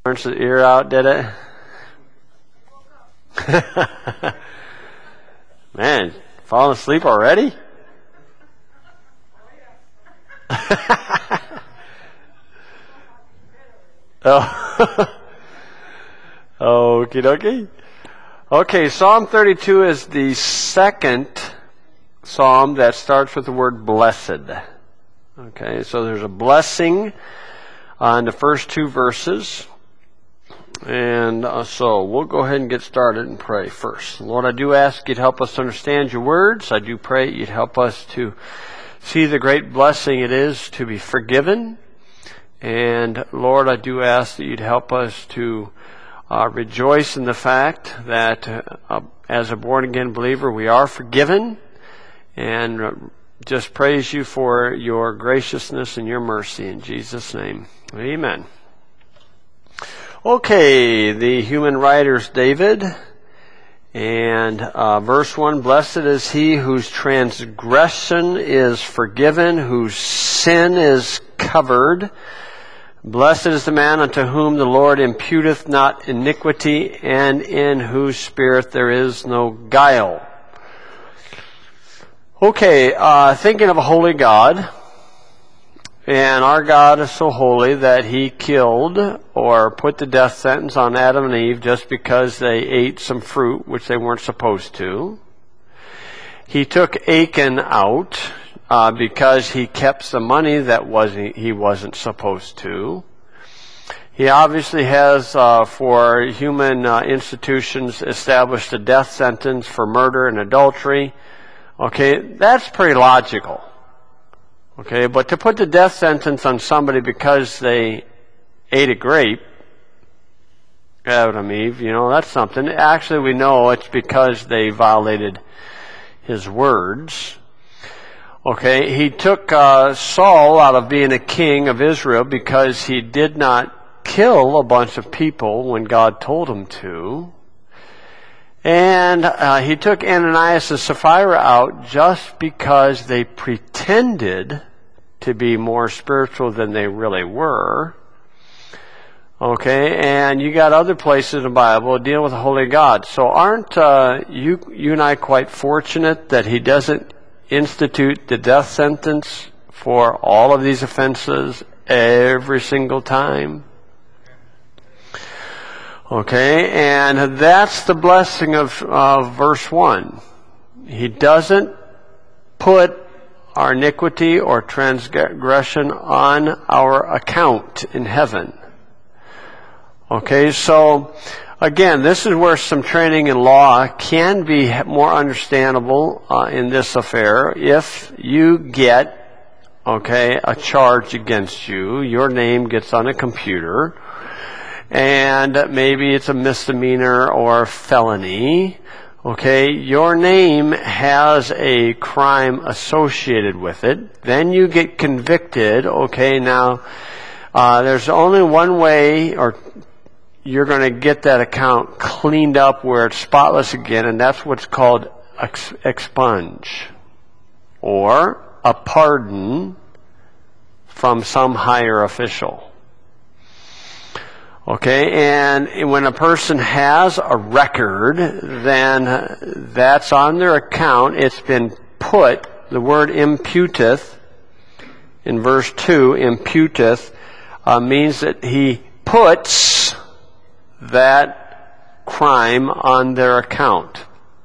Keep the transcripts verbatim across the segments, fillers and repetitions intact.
Burns his ear out, did it? Man, falling asleep already? Oh. Okie dokie. Okay, Psalm thirty-two is the second psalm that starts with the word blessed. Okay, so there's a blessing on the first two verses. And uh, so we'll go ahead and get started and pray first. Lord, I do ask you to help us to understand your words. I do pray you'd help us to see the great blessing it is to be forgiven. And Lord, I do ask that you'd help us to uh, rejoice in the fact that uh, as a born-again believer, we are forgiven. And uh, just praise you for your graciousness and your mercy. In Jesus' name, amen. Okay, the human writer's David, and uh, verse one, blessed is he whose transgression is forgiven, whose sin is covered. Blessed is the man unto whom the Lord imputeth not iniquity, and in whose spirit there is no guile. Okay, uh, thinking of a holy God. And our God is so holy that he killed or put the death sentence on Adam and Eve just because they ate some fruit which they weren't supposed to. He took Achan out uh, because he kept some money that wasn't, he wasn't supposed to. He obviously has, uh, for human uh, institutions, established a death sentence for murder and adultery. Okay, that's pretty logical. Okay, but to put the death sentence on somebody because they ate a grape, Adam and Eve, you know, that's something. Actually, we know it's because they violated his words. Okay, he took uh, Saul out of being a king of Israel because he did not kill a bunch of people when God told him to. And uh, he took Ananias and Sapphira out just because they pretended to be more spiritual than they really were. Okay, and you got other places in the Bible deal with the Holy God. So aren't uh, you, you and I quite fortunate that he doesn't institute the death sentence for all of these offenses every single time? Okay, and that's the blessing of uh, verse one. He doesn't put our iniquity or transgression on our account in heaven. Okay, so again, this is where some training in law can be more understandable uh, in this affair. If you get, okay, a charge against you, your name gets on a computer, and maybe it's a misdemeanor or felony, okay, your name has a crime associated with it, then you get convicted, okay, now uh, there's only one way or you're going to get that account cleaned up where it's spotless again, and that's what's called ex- expunge or a pardon from some higher official. Okay, and when a person has a record, then that's on their account. It's been put, the word imputeth, in verse two, imputeth, uh, means that he puts that crime on their account.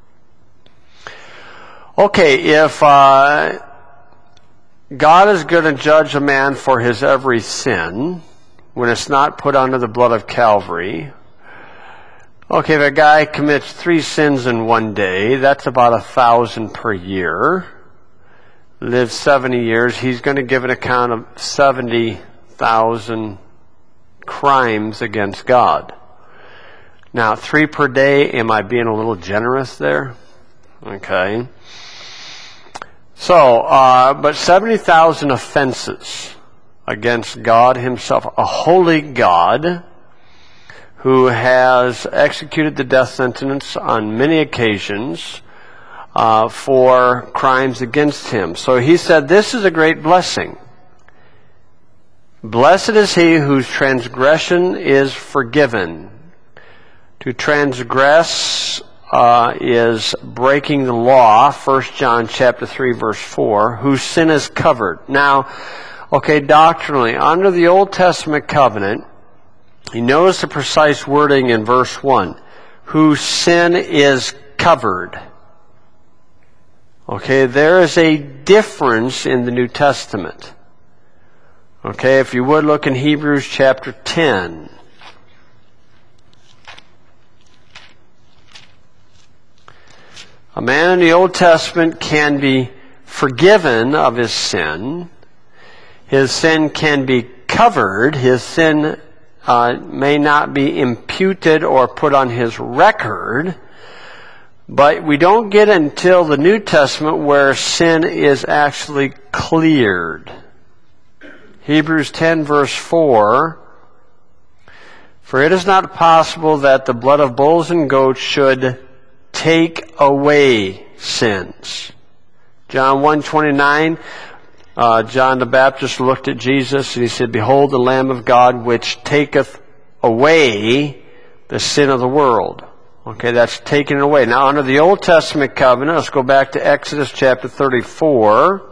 Okay, if uh, God is going to judge a man for his every sin, when it's not put under the blood of Calvary. Okay, if a guy commits three sins in one day, that's about a thousand per year. Lives seventy years, he's going to give an account of seventy thousand crimes against God. Now, three per day, am I being a little generous there? Okay. So, uh, but seventy thousand offenses against God himself, a holy God who has executed the death sentence on many occasions uh, for crimes against him. So he said, this is a great blessing. Blessed is he whose transgression is forgiven. To transgress uh, is breaking the law, First John chapter three, verse four, whose sin is covered. Now, okay, doctrinally, under the Old Testament covenant, you notice the precise wording in verse one, whose sin is covered. Okay, there is a difference in the New Testament. Okay, if you would look in Hebrews chapter ten. A man in the Old Testament can be forgiven of his sin. His sin can be covered. His sin uh, may not be imputed or put on his record. But we don't get until the New Testament where sin is actually cleared. Hebrews ten, verse four, for it is not possible that the blood of bulls and goats should take away sins. John one twenty-nine, uh, John the Baptist looked at Jesus and he said, behold the Lamb of God which taketh away the sin of the world. Okay, that's taken away. Now under the Old Testament covenant, let's go back to Exodus chapter thirty-four.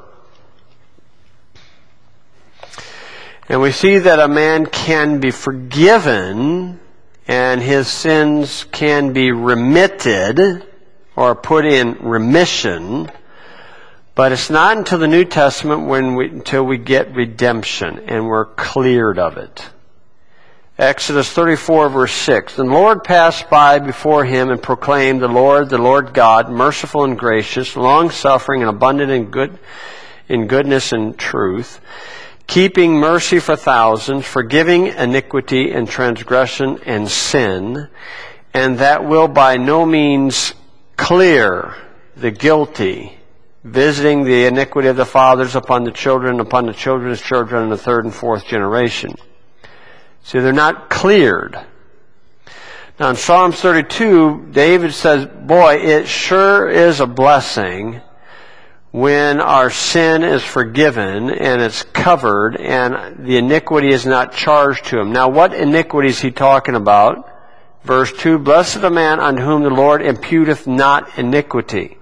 And we see that a man can be forgiven and his sins can be remitted or put in remission. But it's not until the New Testament when we, until we get redemption and we're cleared of it. Exodus thirty-four, verse six. And the Lord passed by before him and proclaimed, the Lord, the Lord God, merciful and gracious, long-suffering and abundant in good, in goodness and truth, keeping mercy for thousands, forgiving iniquity and transgression and sin, and that will by no means clear the guilty, visiting the iniquity of the fathers upon the children, upon the children's children, in the third and fourth generation. See, they're not cleared. Now in Psalms thirty-two, David says, boy, it sure is a blessing when our sin is forgiven and it's covered and the iniquity is not charged to him. Now what iniquity is he talking about? Verse two, blessed the man unto whom the Lord imputeth not iniquity.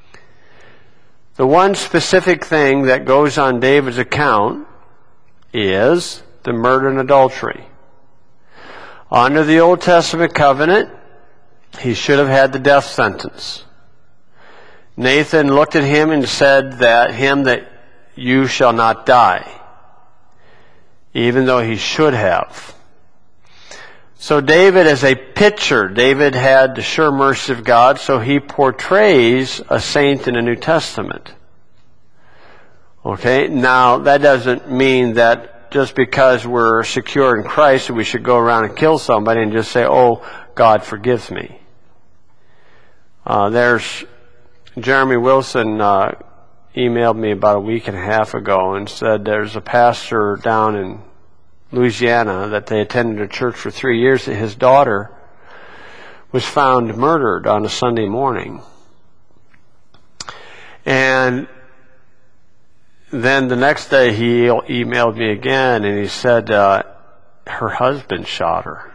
The one specific thing that goes on David's account is the murder and adultery. Under the Old Testament covenant, he should have had the death sentence. Nathan looked at him and said that him that you shall not die, even though he should have. So David is a picture. David had the sure mercy of God, so he portrays a saint in the New Testament. Okay, now that doesn't mean that just because we're secure in Christ, we should go around and kill somebody and just say, oh, God forgives me. Uh, there's Jeremy Wilson uh, emailed me about a week and a half ago and said there's a pastor down in Louisiana that they attended a church for three years that his daughter was found murdered on a Sunday morning. And then the next day he emailed me again and he said uh, her husband shot her.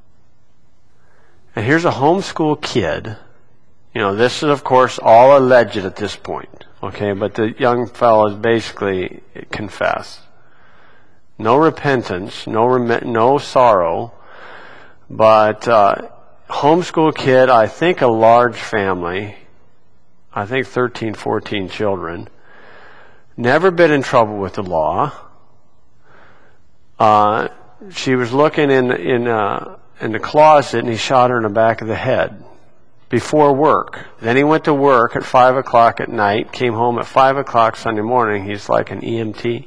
And here's a homeschool kid. You know, this is, of course, all alleged at this point, okay? But the young fellow has basically confessed. No repentance, no rem- no sorrow, but uh, homeschool kid, I think a large family, I think thirteen, fourteen children, never been in trouble with the law. Uh, she was looking in, in, uh, in the closet and he shot her in the back of the head. Before work. Then he went to work at five o'clock at night, came home at five o'clock Sunday morning. He's like an E M T.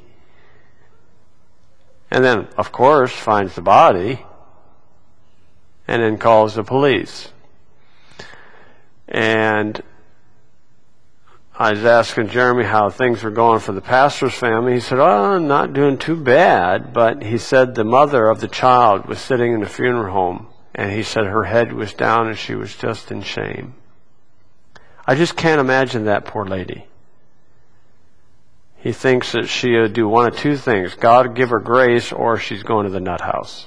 And then, of course, finds the body and then calls the police. And I was asking Jeremy how things were going for the pastor's family. He said, oh, I'm not doing too bad. But he said the mother of the child was sitting in the funeral home. And he said her head was down and she was just in shame. I just can't imagine that poor lady. he thinks that she'll do one of two things. God will give her grace, or she's going to the nut house.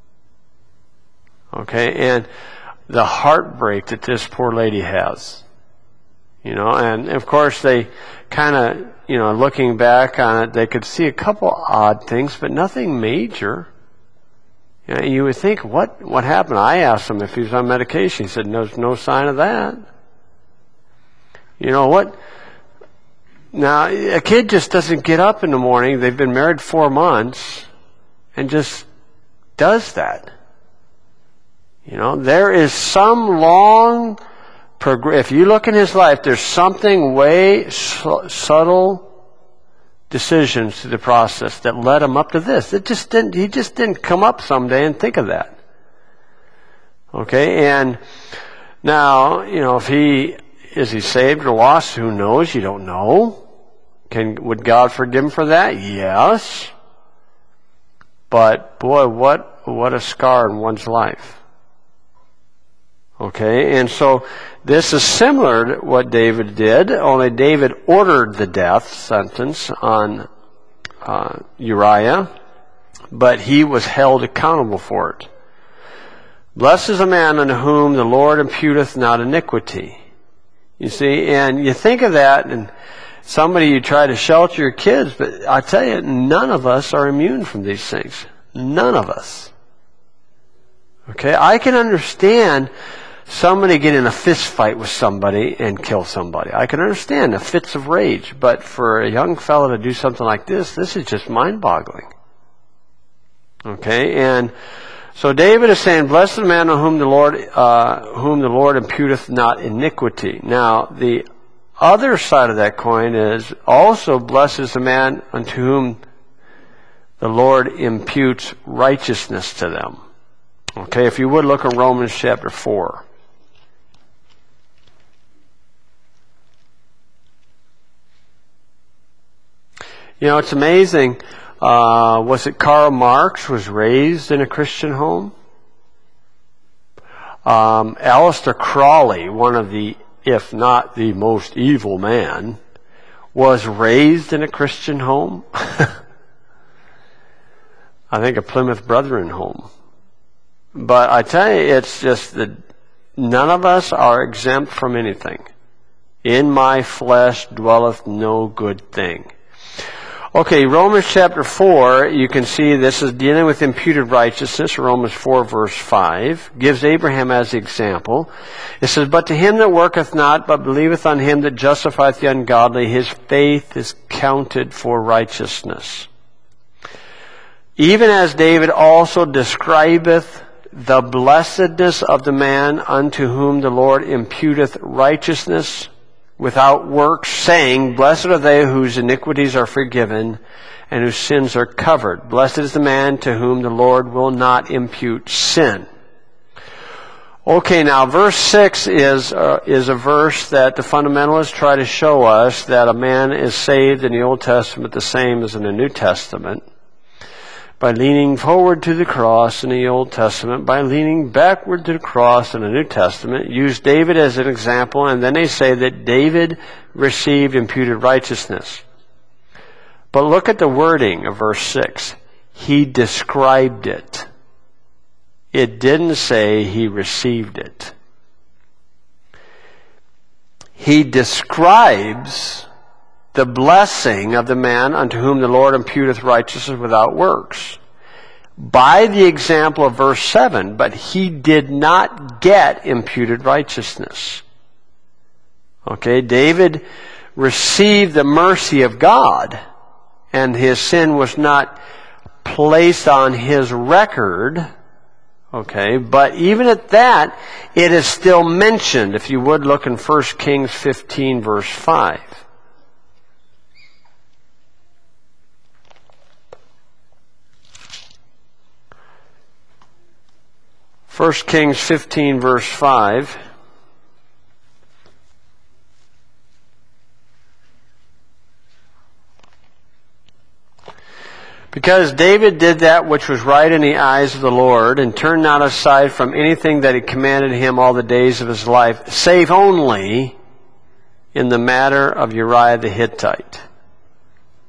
Okay, and the heartbreak that this poor lady has. You know, and of course they kind of, you know, looking back on it, they could see a couple odd things, but nothing major. You know, you would think, what what happened? I asked him if he was on medication. He said, no, there's no sign of that. You know what? Now, a kid just doesn't get up in the morning. They've been married four months and just does that. You know, there is some long, prog- if you look in his life, there's something way su- subtle decisions to the process that led him up to this. It just didn't, he just didn't come up someday and think of that. Okay, and now, you know, if he, is he saved or lost? Who knows? You don't know. Can, would God forgive him for that? Yes. But boy, what, what a scar in one's life. Okay, and so this is similar to what David did, only David ordered the death sentence on uh, Uriah, but he was held accountable for it. Blessed is a man unto whom the Lord imputeth not iniquity. You see, and you think of that, and somebody, you try to shelter your kids, but I tell you, none of us are immune from these things. None of us. Okay, I can understand somebody get in a fist fight with somebody and kill somebody. I can understand the fits of rage, but for a young fellow to do something like this, this is just mind-boggling. Okay, and so David is saying, "Blessed the man on whom the Lord, uh, whom the Lord imputeth not iniquity." Now, the other side of that coin is also, "Blessed is the man unto whom the Lord imputes righteousness to them." Okay, if you would look at Romans chapter four. You know, it's amazing. Uh, was it Karl Marx was raised in a Christian home? Um, Aleister Crowley, one of the, if not the most evil man, was raised in a Christian home. I think a Plymouth Brethren home. But I tell you, it's just that none of us are exempt from anything. In my flesh dwelleth no good thing. Okay, Romans chapter four, you can see this is dealing with imputed righteousness. Romans four verse five gives Abraham as the example. It says, "But to him that worketh not, but believeth on him that justifieth the ungodly, his faith is counted for righteousness. Even as David also describeth the blessedness of the man unto whom the Lord imputeth righteousness without works, saying, Blessed are they whose iniquities are forgiven and whose sins are covered. Blessed is the man to whom the Lord will not impute sin." Okay, now verse six is uh, is a verse that the fundamentalists try to show us that a man is saved in the Old Testament the same as in the New Testament. By leaning forward to the cross in the Old Testament, by leaning backward to the cross in the New Testament, use David as an example, and then they say that David received imputed righteousness. But look at the wording of verse six. He described it. It didn't say he received it. He describes the blessing of the man unto whom the Lord imputeth righteousness without works, by the example of verse seven, but he did not get imputed righteousness. Okay, David received the mercy of God, and his sin was not placed on his record. Okay, but even at that, it is still mentioned. If you would look in First Kings fifteen verse five. First Kings fifteen verse five. Because David did that which was right in the eyes of the Lord, and turned not aside from anything that he commanded him all the days of his life, save only in the matter of Uriah the Hittite.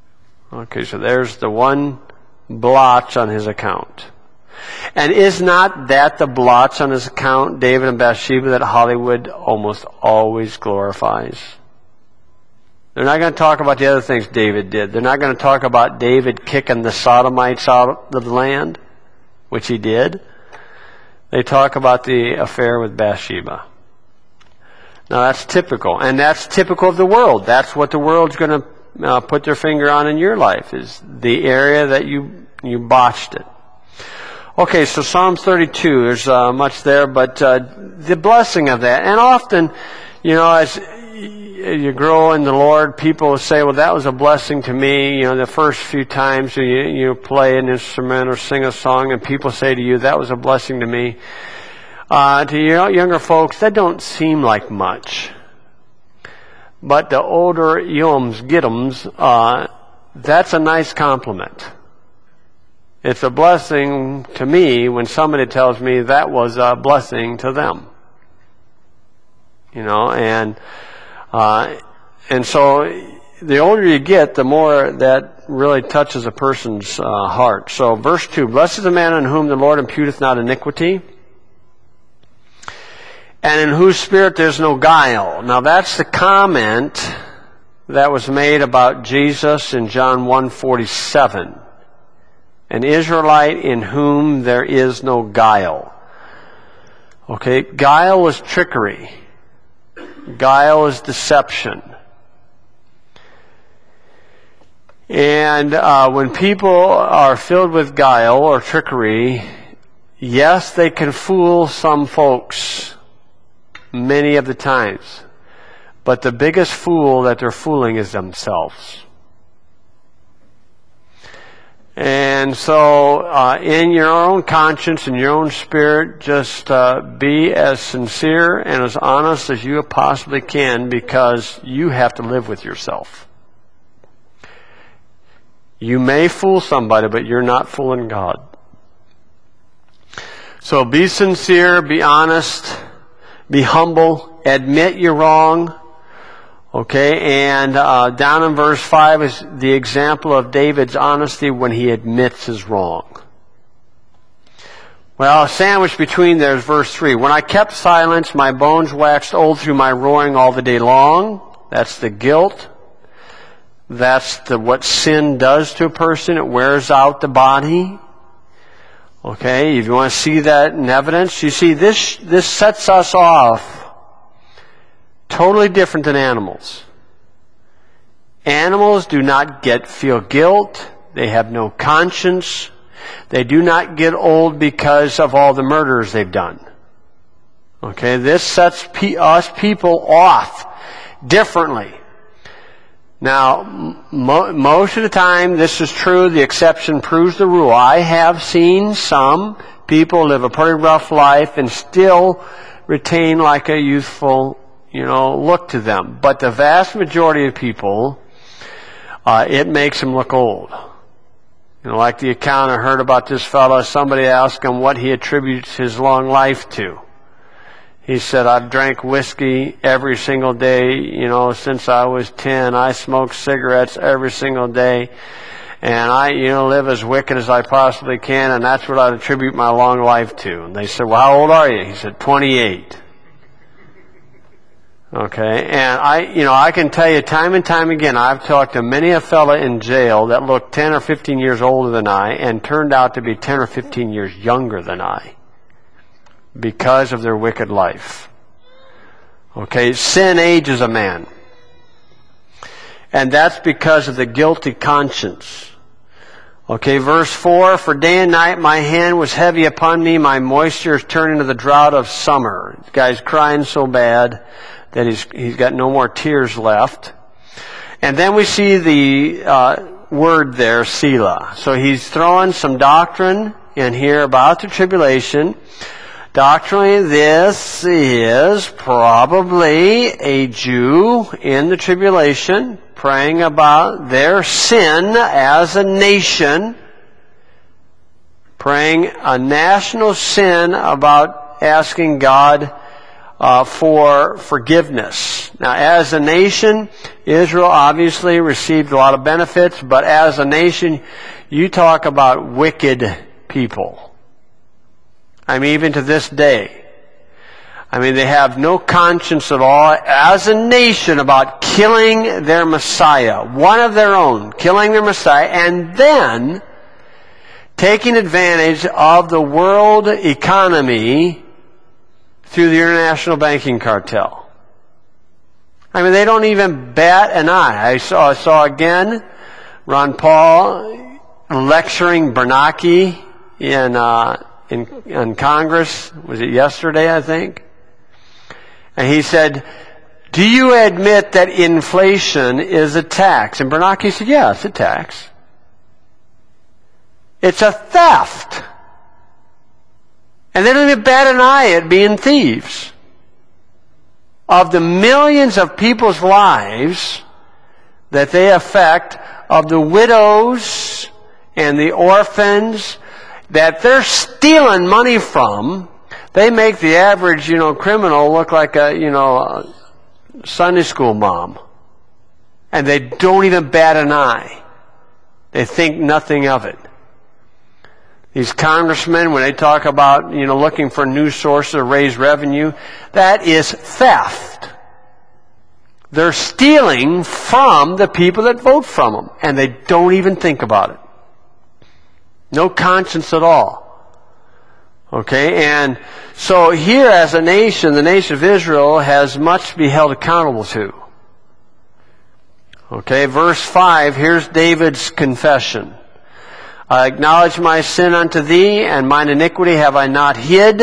Okay, so there's the one blotch on his account. And is not that the blotch on his account, David and Bathsheba, that Hollywood almost always glorifies? They're not going to talk about the other things David did. They're not going to talk about David kicking the Sodomites out of the land, which he did. They talk about the affair with Bathsheba. Now that's typical, and that's typical of the world. That's what the world's going to uh, put their finger on in your life, is the area that you you botched it. Okay, so Psalm thirty-two, there's uh, much there, but uh, the blessing of that. And often, you know, as you grow in the Lord, people will say, well, that was a blessing to me. You know, the first few times you, you play an instrument or sing a song, and people say to you, that was a blessing to me. Uh, to you younger folks, that don't seem like much. But the older yums, get'ems, uh, that's a nice compliment. It's a blessing to me when somebody tells me that was a blessing to them. You know, and uh, and so the older you get, the more that really touches a person's uh, heart. So verse two, blessed is the man in whom the Lord imputeth not iniquity, and in whose spirit there's no guile. Now that's the comment that was made about Jesus in John one forty-seven. An Israelite in whom there is no guile. Okay, guile is trickery. Guile is deception. And uh, when people are filled with guile or trickery, yes, they can fool some folks many of the times. But the biggest fool that they're fooling is themselves. And so, uh, in your own conscience, in your own spirit, just uh, be as sincere and as honest as you possibly can, because you have to live with yourself. You may fool somebody, but you're not fooling God. So be sincere, be honest, be humble, admit you're wrong. Okay, and uh, down in verse five is the example of David's honesty when he admits his wrong. Well, sandwiched between there is verse three. When I kept silence, my bones waxed old through my roaring all the day long. That's the guilt. That's the what sin does to a person. It wears out the body. Okay, if you want to see that in evidence, you see this, this sets us off totally different than animals. Animals do not get feel guilt. They have no conscience. They do not get old because of all the murders they've done. Okay, this sets pe- us people off differently. Now, mo- most of the time this is true. The exception proves the rule. I have seen some people live a pretty rough life and still retain like a youthful, you know, look to them. But the vast majority of people, uh, it makes them look old. You know, like the account I heard about this fellow, somebody asked him what he attributes his long life to. He said, I've drank whiskey every single day, you know, since I was ten. I smoke cigarettes every single day. And I, you know, live as wicked as I possibly can, and that's what I attribute my long life to. And they said, well, how old are you? He said, twenty-eight. Okay, and I, you know, I can tell you time and time again, I've talked to many a fella in jail that looked ten or fifteen years older than I and turned out to be ten or fifteen years younger than I because of their wicked life. Okay, sin ages a man. And that's because of the guilty conscience. Okay, verse four, for day and night my hand was heavy upon me, my moisture is turned into the drought of summer. This guy's crying so bad that he's he's got no more tears left. And then we see the uh, word there, Selah. So he's throwing some doctrine in here about the tribulation. Doctrinally, this is probably a Jew in the tribulation praying about their sin as a nation, praying a national sin about asking God Uh, for forgiveness. Now, as a nation, Israel obviously received a lot of benefits, but as a nation, you talk about wicked people. I mean, even to this day. I mean, they have no conscience at all as a nation about killing their Messiah, one of their own, killing their Messiah, and then taking advantage of the world economy through the international banking cartel. I mean, they don't even bat an eye. I saw, I saw again Ron Paul lecturing Bernanke in, uh, in, in Congress. Was it yesterday, I think? And he said, do you admit that inflation is a tax? And Bernanke said, yeah, it's a tax. It's a theft. And they don't even bat an eye at being thieves. Of the millions of people's lives that they affect, of the widows and the orphans that they're stealing money from, they make the average, you know, criminal look like a, you know, a Sunday school mom. And they don't even bat an eye. They think nothing of it. These congressmen, when they talk about, you know, looking for new sources to raise revenue, that is theft. They're stealing from the people that vote from them, and they don't even think about it. No conscience at all. Okay, and so here as a nation, the nation of Israel has much to be held accountable to. Okay, verse five, here's David's confession. I acknowledge my sin unto thee, and mine iniquity have I not hid.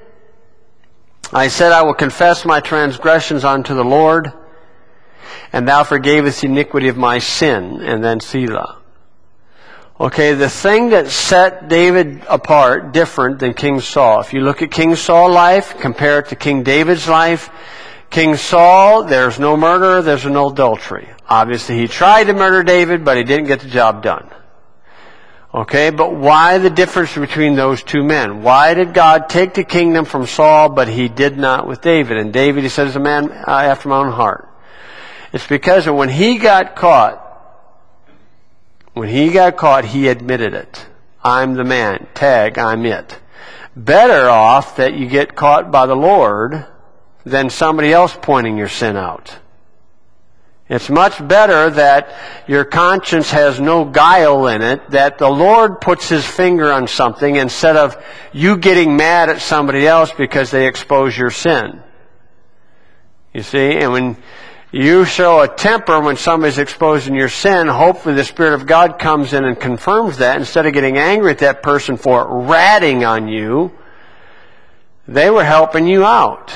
I said, I will confess my transgressions unto the Lord, and thou forgavest the iniquity of my sin. And then Selah. Okay, the thing that set David apart, different than King Saul. If you look at King Saul's life, compare it to King David's life. King Saul, there's no murder, there's no adultery. Obviously, he tried to murder David, but he didn't get the job done. Okay, but why the difference between those two men? Why did God take the kingdom from Saul, but he did not with David? And David, he said, is a man after my own heart. It's because when he got caught, when he got caught, he admitted it. I'm the man. Tag, I'm it. Better off that you get caught by the Lord than somebody else pointing your sin out. It's much better that your conscience has no guile in it, that the Lord puts His finger on something instead of you getting mad at somebody else because they expose your sin. You see, and when you show a temper when somebody's exposing your sin, hopefully the Spirit of God comes in and confirms that. Instead of getting angry at that person for ratting on you, they were helping you out.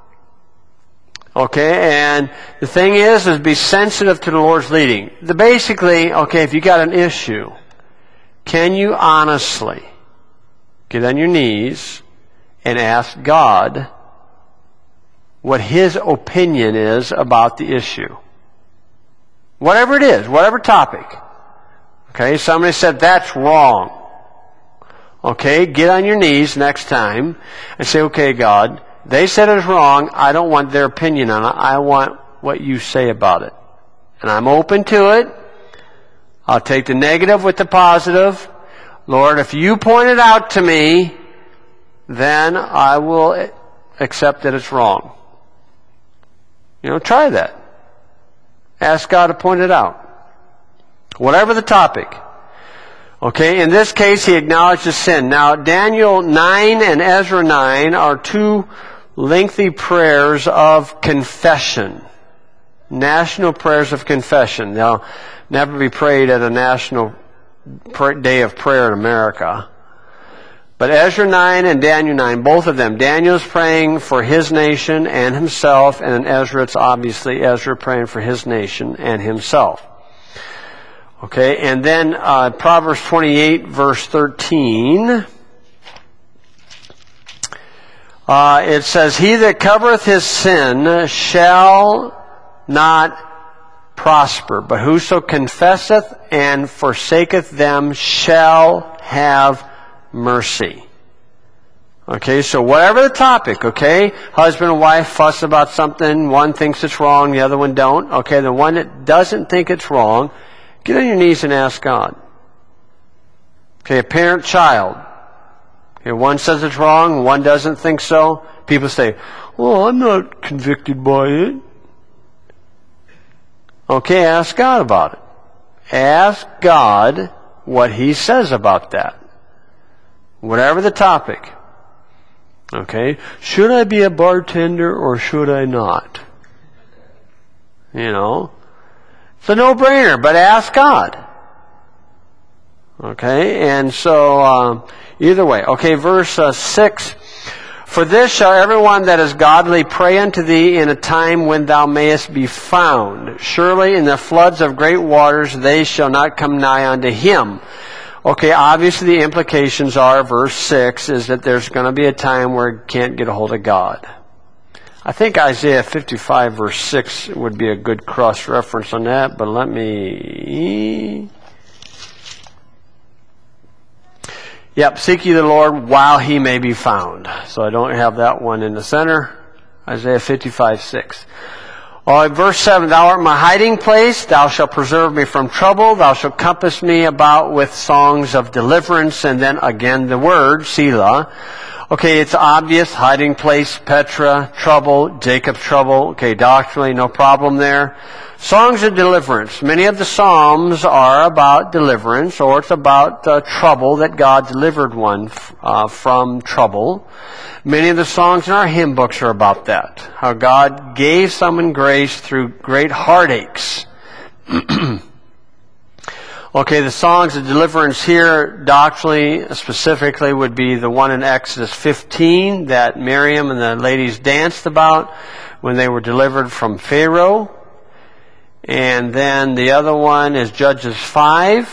Okay, and the thing is, is be sensitive to the Lord's leading. The basically, okay, if you got an issue, can you honestly get on your knees and ask God what His opinion is about the issue? Whatever it is, whatever topic. Okay, somebody said that's wrong. Okay, get on your knees next time and say, okay, God, they said it was wrong. I don't want their opinion on it. I want what you say about it. And I'm open to it. I'll take the negative with the positive. Lord, if you point it out to me, then I will accept that it's wrong. You know, try that. Ask God to point it out. Whatever the topic. Okay, in this case, he acknowledged his sin. Now, Daniel nine and Ezra nine are two lengthy prayers of confession. National prayers of confession. They'll never be prayed at a national day of prayer in America. But Ezra nine and Daniel nine, both of them. Daniel's praying for his nation and himself, and in Ezra, it's obviously Ezra praying for his nation and himself. Okay, and then uh, Proverbs twenty-eight, verse thirteen. Uh, it says, he that covereth his sin shall not prosper, but whoso confesseth and forsaketh them shall have mercy. Okay, so whatever the topic, okay, husband and wife fuss about something, one thinks it's wrong, the other one don't. Okay, the one that doesn't think it's wrong, get on your knees and ask God. Okay, a parent-child. Okay, one says it's wrong, one doesn't think so. People say, well, I'm not convicted by it. Okay, ask God about it. Ask God what He says about that. Whatever the topic. Okay, should I be a bartender or should I not? You know, it's a no-brainer, but ask God. Okay, and so um, either way. Okay, verse uh, six. For this shall everyone that is godly pray unto thee in a time when thou mayest be found. Surely in the floods of great waters they shall not come nigh unto him. Okay, obviously the implications are, verse six, is that there's going to be a time where you can't get a hold of God. I think Isaiah fifty-five, verse six would be a good cross-reference on that, but let me... Yep, seek ye the Lord while He may be found. So I don't have that one in the center. Isaiah fifty-five, six. Oh, verse seven, thou art my hiding place, thou shalt preserve me from trouble, thou shalt compass me about with songs of deliverance, and then again the word, Selah. Okay, it's obvious, hiding place, Petra, trouble, Jacob's trouble. Okay, doctrinally, no problem there. Songs of deliverance. Many of the Psalms are about deliverance, or it's about uh, trouble, that God delivered one uh, from trouble. Many of the songs in our hymn books are about that. How God gave someone grace through great heartaches. Okay, the songs of deliverance here, doctrinally, specifically, would be the one in Exodus fifteen that Miriam and the ladies danced about when they were delivered from Pharaoh. And then the other one is Judges five,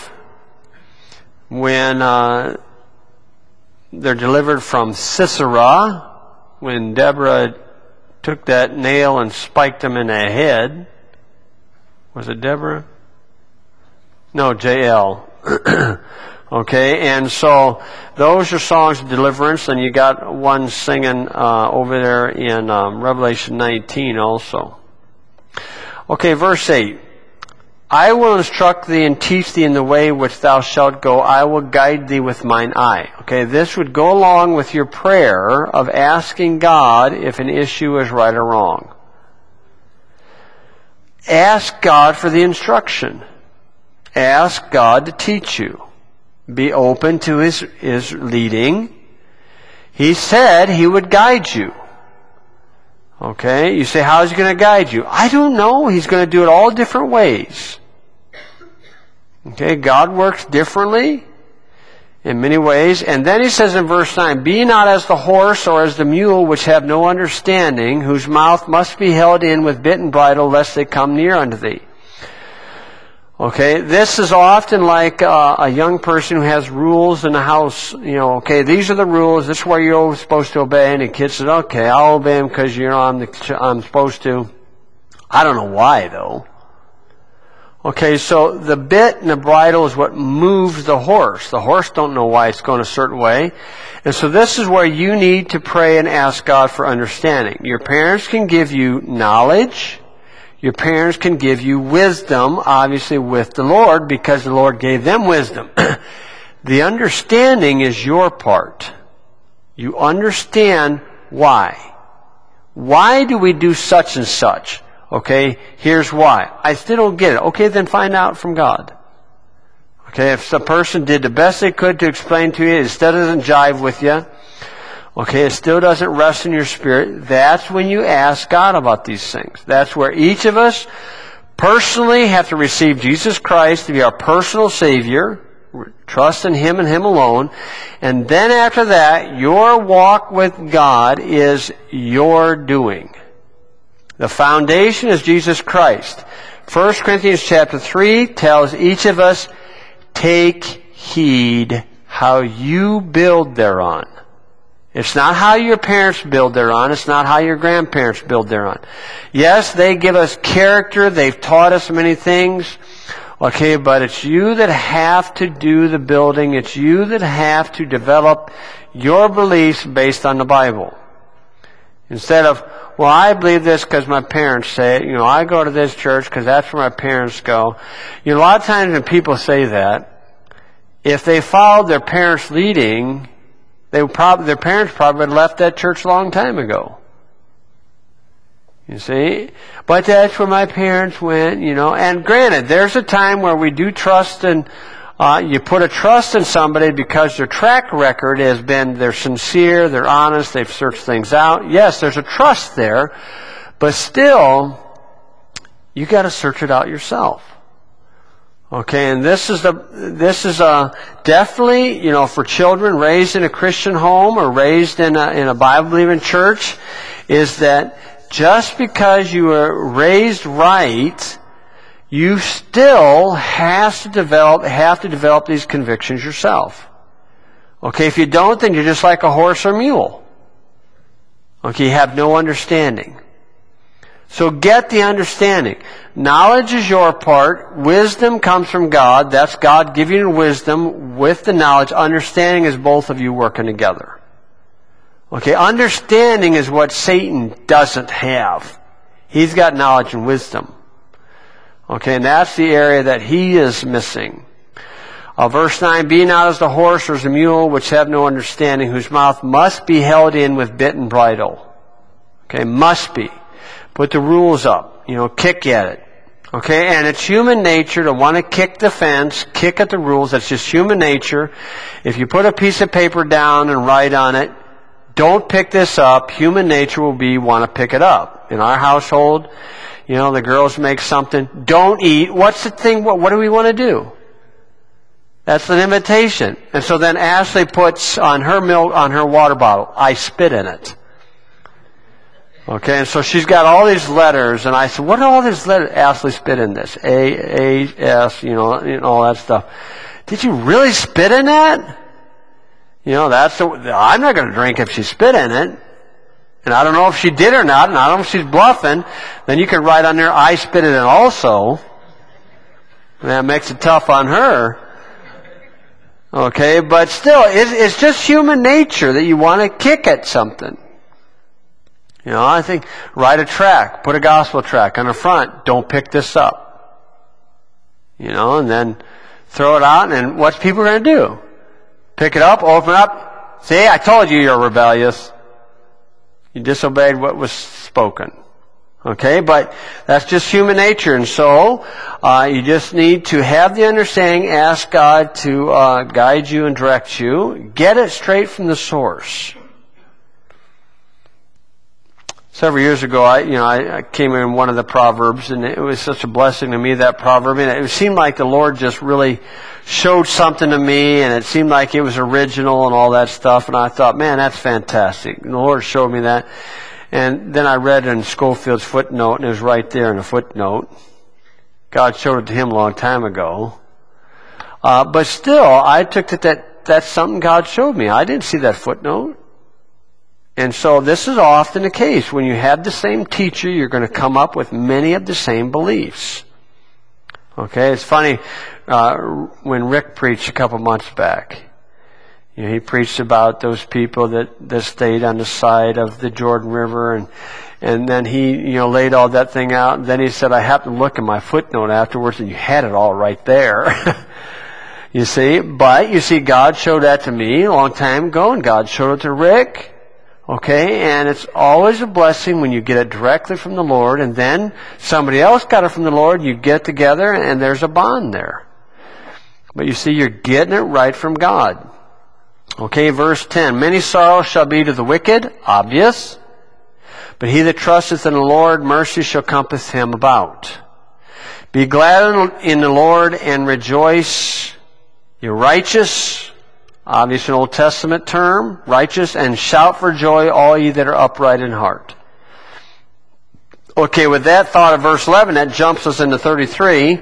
when uh, they're delivered from Sisera, when Deborah took that nail and spiked him in the head. Was it Deborah? No, Jael. Okay, and so those are songs of deliverance, and you got one singing uh, over there in um, Revelation nineteen also. Okay, verse eight. I will instruct thee and teach thee in the way which thou shalt go. I will guide thee with mine eye. Okay, this would go along with your prayer of asking God if an issue is right or wrong. Ask God for the instruction. Ask God to teach you. Be open to His, His leading. He said He would guide you. Okay, you say, how is He going to guide you? I don't know. He's going to do it all different ways. Okay, God works differently in many ways. And then He says in verse nine, be not as the horse or as the mule which have no understanding, whose mouth must be held in with bit and bridle, lest they come near unto thee. Okay, this is often like uh, a young person who has rules in the house. You know, okay, these are the rules. This is where you're supposed to obey. And the kid says, okay, I'll obey them because you know I'm, the, I'm supposed to. I don't know why, though. Okay, so the bit and the bridle is what moves the horse. The horse don't know why it's going a certain way. And so this is where you need to pray and ask God for understanding. Your parents can give you knowledge. Your parents can give you wisdom, obviously with the Lord, because the Lord gave them wisdom. The understanding is your part. You understand why. Why do we do such and such? Okay, here's why. I still don't get it. Okay, then find out from God. Okay, if the person did the best they could to explain to you, it still doesn't jive with you. Okay, it still doesn't rest in your spirit. That's when you ask God about these things. That's where each of us personally have to receive Jesus Christ to be our personal Savior. Trust in Him and Him alone. And then after that, your walk with God is your doing. The foundation is Jesus Christ. First Corinthians chapter three tells each of us, take heed how you build thereon. It's not how your parents build thereon. It's not how your grandparents build thereon. Yes, they give us character. They've taught us many things. Okay, but it's you that have to do the building. It's you that have to develop your beliefs based on the Bible. Instead of, well, I believe this because my parents say it. You know, I go to this church because that's where my parents go. You know, a lot of times when people say that, if they followed their parents' leading, they would probably, their parents probably had left that church a long time ago. You see? But that's where my parents went, you know. And granted, there's a time where we do trust in, uh, you put a trust in somebody because their track record has been, they're sincere, they're honest, they've searched things out. Yes, there's a trust there, but still, you got to search it out yourself. Okay, and this is the, this is a, definitely, you know, for children raised in a Christian home or raised in a, in a Bible-believing church, is that just because you were raised right, you still has to develop, have to develop these convictions yourself. Okay, if you don't, then you're just like a horse or mule. Okay, you have no understanding. So get the understanding. Knowledge is your part. Wisdom comes from God. That's God giving you wisdom with the knowledge. Understanding is both of you working together. Okay, understanding is what Satan doesn't have. He's got knowledge and wisdom. Okay, and that's the area that he is missing. Uh, verse nine, be not as the horse or as the mule, which have no understanding, whose mouth must be held in with bit and bridle. Okay, must be. Put the rules up. You know, kick at it. Okay, and it's human nature to want to kick the fence, kick at the rules. That's just human nature. If you put a piece of paper down and write on it, don't pick this up. Human nature will be want to pick it up. In our household, you know, the girls make something. Don't eat. What's the thing? What, what do we want to do? That's an invitation. And so then Ashley puts on her milk, on her water bottle, I spit in it. Okay, and so she's got all these letters, and I said, what are all these letters? Ashley spit in this. A, A, S, you know, and all that stuff. Did you really spit in that? You know, that's the, I'm not going to drink if she spit in it. And I don't know if she did or not, and I don't know if she's bluffing. Then you can write on there, I spit it in also. And that makes it tough on her. Okay, but still, it's, it's just human nature that you want to kick at something. You know, I think, write a tract, put a gospel tract on the front, don't pick this up. You know, and then throw it out, and what's people going to do? Pick it up, open it up, see, I told you you're rebellious. You disobeyed what was spoken. Okay, but that's just human nature, and so uh, you just need to have the understanding, ask God to uh, guide you and direct you. Get it straight from the source. Several years ago, I, you know, I, I came in one of the Proverbs, and it was such a blessing to me, that proverb. And it seemed like the Lord just really showed something to me, and it seemed like it was original and all that stuff. And I thought, man, that's fantastic. And the Lord showed me that. And then I read in Schofield's footnote, and it was right there in the footnote. God showed it to him a long time ago. Uh, but still, I took it that that's something God showed me. I didn't see that footnote. And so this is often the case. When you have the same teacher, you're going to come up with many of the same beliefs. Okay, it's funny, uh, when Rick preached a couple months back, you know, he preached about those people that, that stayed on the side of the Jordan River, and and then he, you know, laid all that thing out, and then he said, I happened to look at my footnote afterwards, and you had it all right there. You see, but you see, God showed that to me a long time ago, and God showed it to Rick. Okay, and it's always a blessing when you get it directly from the Lord, and then somebody else got it from the Lord, you get together, and there's a bond there. But you see, you're getting it right from God. Okay, verse ten, many sorrows shall be to the wicked, obvious, but he that trusteth in the Lord, mercy shall compass him about. Be glad in the Lord and rejoice, you're righteous. Obvious an Old Testament term, righteous, and shout for joy, all ye that are upright in heart. Okay, with that thought of verse eleven, that jumps us into thirty-three.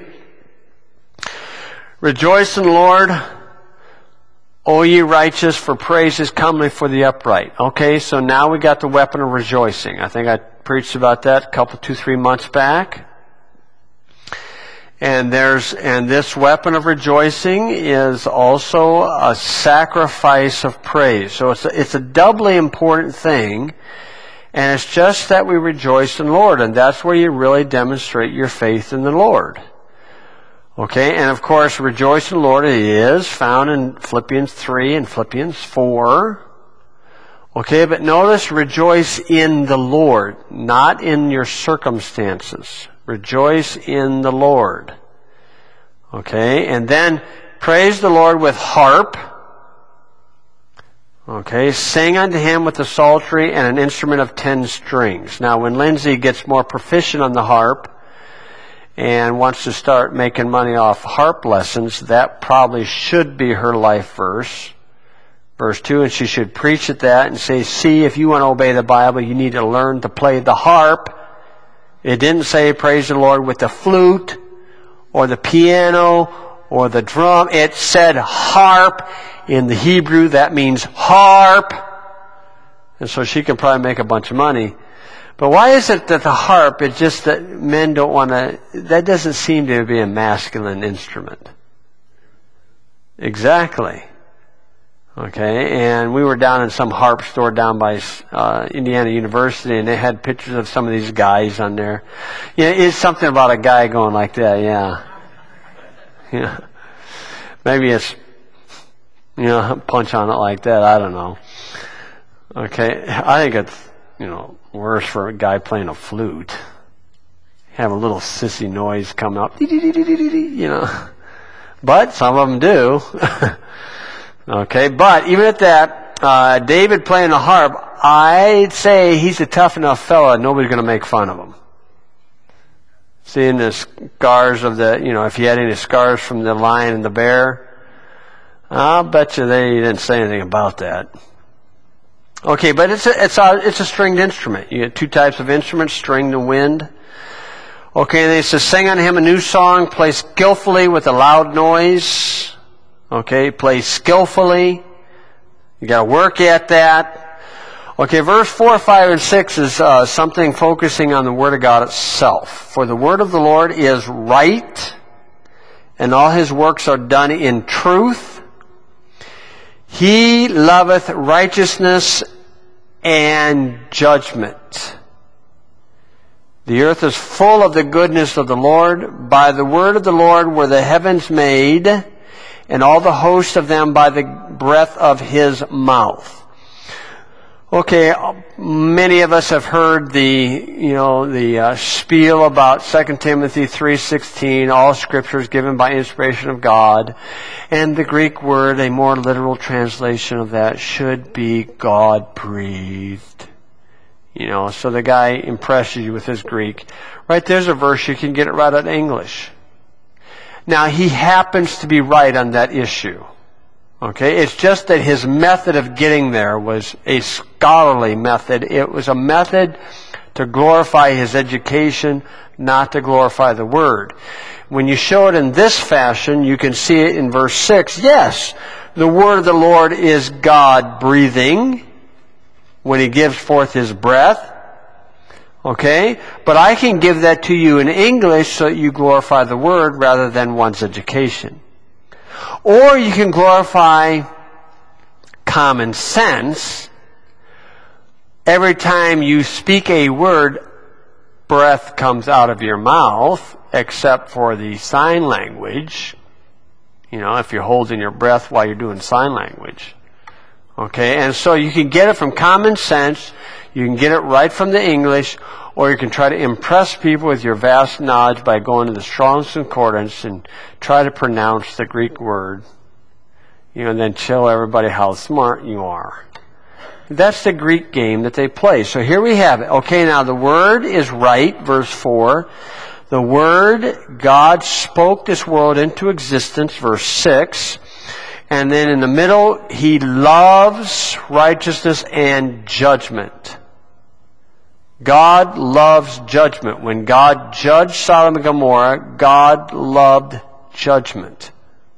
Rejoice in the Lord, O ye righteous, for praise is comely for the upright. Okay, so now we got the weapon of rejoicing. I think I preached about that a couple, two, three months back. And there's and this weapon of rejoicing is also a sacrifice of praise. So it's a, it's a doubly important thing, and it's just that we rejoice in the Lord, and that's where you really demonstrate your faith in the Lord. Okay, and of course, rejoice in the Lord, it is found in Philippians three and Philippians four. Okay, but notice rejoice in the Lord, not in your circumstances. Rejoice in the Lord. Okay, and then praise the Lord with harp. Okay, sing unto him with the psaltery and an instrument of ten strings. Now, when Lindsay gets more proficient on the harp and wants to start making money off harp lessons, that probably should be her life verse. Verse two, and she should preach at that and say, see, if you want to obey the Bible, you need to learn to play the harp. It didn't say praise the Lord with the flute or the piano or the drum. It said harp. In the Hebrew, that means harp. And so she can probably make a bunch of money. But why is it that the harp, it's just that men don't want to, that doesn't seem to be a masculine instrument. Exactly. Okay, and we were down in some harp store down by uh, Indiana University, and they had pictures of some of these guys on there. Yeah, it's something about a guy going like that, yeah. Yeah. Maybe it's, you know, punch on it like that, I don't know. Okay, I think it's, you know, worse for a guy playing a flute. Have a little sissy noise come up, you know. But some of them do. Okay, but even at that, uh, David playing the harp, I'd say he's a tough enough fella, nobody's going to make fun of him. Seeing the scars of the, you know, if he had any scars from the lion and the bear, I'll bet you they didn't say anything about that. Okay, but it's a, it's a, it's a stringed instrument. You get two types of instruments, string and wind. Okay, and they says, sing unto him a new song, play skillfully with a loud noise. Okay, play skillfully. You got to work at that. Okay, verse four, five, and six is uh, something focusing on the Word of God itself. For the Word of the Lord is right, and all His works are done in truth. He loveth righteousness and judgment. The earth is full of the goodness of the Lord. By the word of the Lord were the heavens made, and all the host of them by the breath of His mouth. Okay, many of us have heard the, you know, the uh, spiel about Second Timothy three sixteen, all Scripture is given by inspiration of God, and the Greek word, a more literal translation of that, should be God-breathed. You know, so the guy impresses you with his Greek. Right there's a verse, you can get it right out of English. Now, he happens to be right on that issue. Okay, it's just that his method of getting there was a scholarly method. It was a method to glorify his education, not to glorify the Word. When you show it in this fashion, you can see it in verse six. Yes, the Word of the Lord is God breathing when He gives forth His breath. Okay, but I can give that to you in English so that you glorify the Word rather than one's education. Or you can glorify common sense. Every time you speak a word, breath comes out of your mouth, except for the sign language. You know, if you're holding your breath while you're doing sign language. Okay, and so you can get it from common sense, you can get it right from the English, or you can try to impress people with your vast knowledge by going to the Strong's Concordance and try to pronounce the Greek word. You know, and then show everybody how smart you are. That's the Greek game that they play. So here we have it. Okay, now the Word is right, verse four. The Word, God spoke this world into existence, verse six. And then in the middle, He loves righteousness and judgment. God loves judgment. When God judged Sodom and Gomorrah, God loved judgment.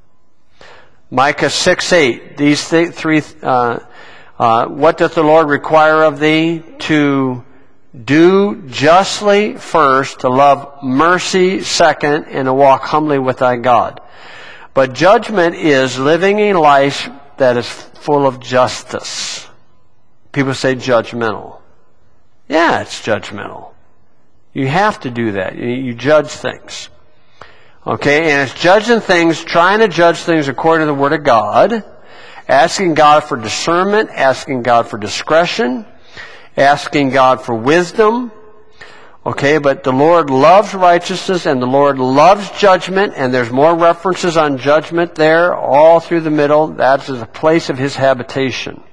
Micah six eight. These th- three, uh, uh, what doth the Lord require of thee? To Do justly first, to love mercy second, and to walk humbly with thy God. But judgment is living a life that is full of justice. People say judgmental. Yeah, it's judgmental. You have to do that. You, you judge things. Okay, and it's judging things, trying to judge things according to the Word of God, asking God for discernment, asking God for discretion, asking God for wisdom. Okay, but the Lord loves righteousness and the Lord loves judgment, and there's more references on judgment there all through the middle. That's the place of His habitation.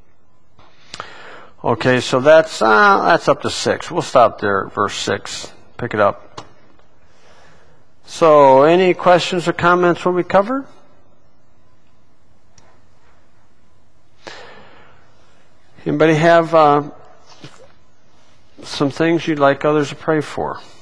Okay, so that's uh, that's up to six. We'll stop there at verse six. Pick it up. So, any questions or comments what we covered? Anybody have uh, some things you'd like others to pray for?